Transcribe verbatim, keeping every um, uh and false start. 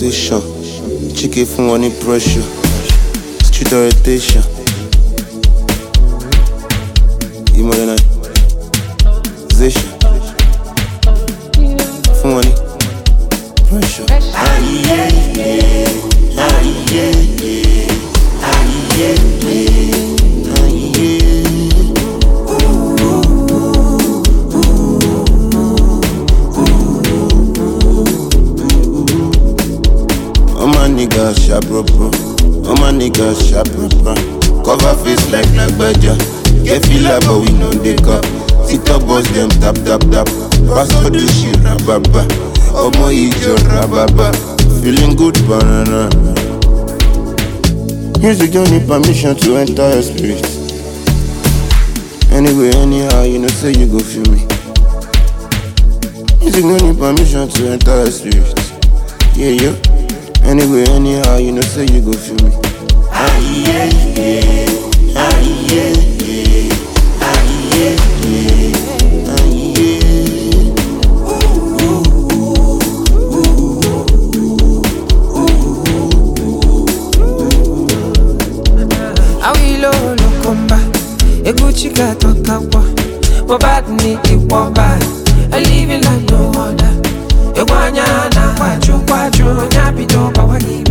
station. Chicken from money pressure. Street orientation. Modernization. For money pressure. Ah, yeah, yeah. Ah, yeah, yeah. Ah, yeah, yeah. Ah, yeah. All my niggas sharp, bro. All my niggas sharp, bro. Cover face like Nagbaja. Get feel like but we know they cup. TikTok boss them tap tap tap. Pastor do shit rababa. Omo ijo rababa. Feeling good banana. Music don't need permission to enter your spirit. Anyway, anyhow, you know say you go feel me. Music don't need permission to enter your spirit. Yeah, yeah. Anyway, anyhow, you know say you go feel me. Ah, yeah, yeah. Ah, yeah, yeah. Ah, yeah, yeah. Ah, yeah. Awilo lokomba, eguchika tokawa. Bobad ni iwamba, a living like no other. Ewanya na kwachu kwachu, nyapi to bawagi.